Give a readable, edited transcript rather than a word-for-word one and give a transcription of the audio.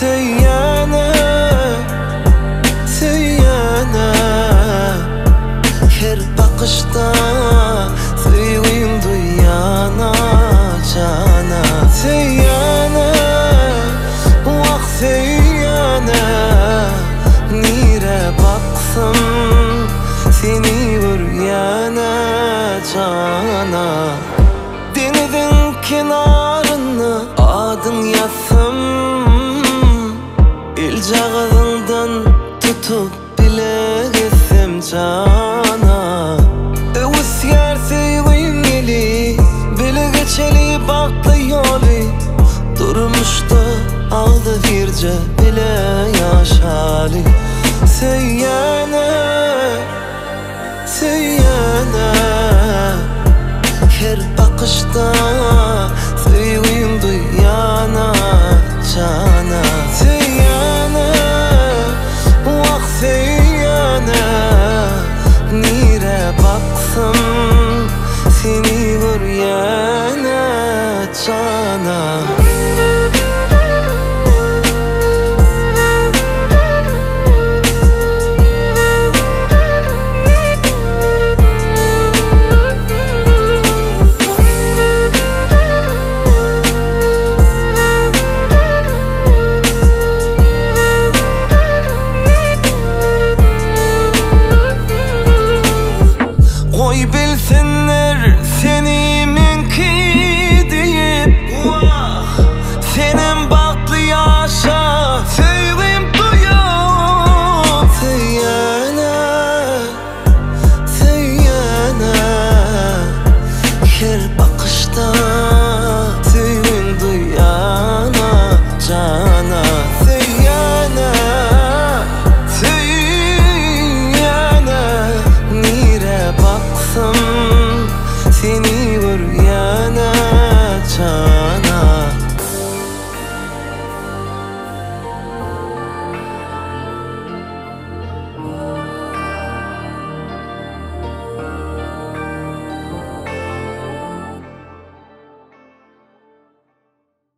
Seyyana, seyyana, her bakışta sevim duyana cana. Seyyana, vah seyyana, nire baksam seni vuruyana cana. Denizin kenarını adın yazsam, İlcağızından tutup bile gitsem cana. Üsyar sevim eli, bile geçeli baktı yolu. Durmuştu aldı birce bile yaşalı. Seyyana, seyyana, her bakışta sevim duyana cana. Seyyana, vah seyyana, nire baksam seni vuruyana cana.